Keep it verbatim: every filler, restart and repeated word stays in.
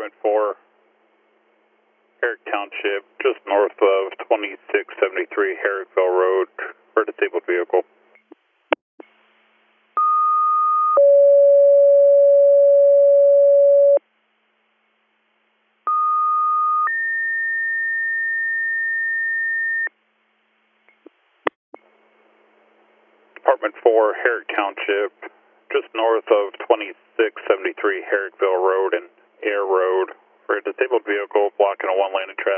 Apartment four, Herrick Township, just north of twenty-six seventy-three Herrickville Road, for a disabled vehicle. Apartment four, Herrick Township, just north of twenty-six seventy-three Herrickville Road and Air Road, for a disabled vehicle blocking a one-lane of traffic.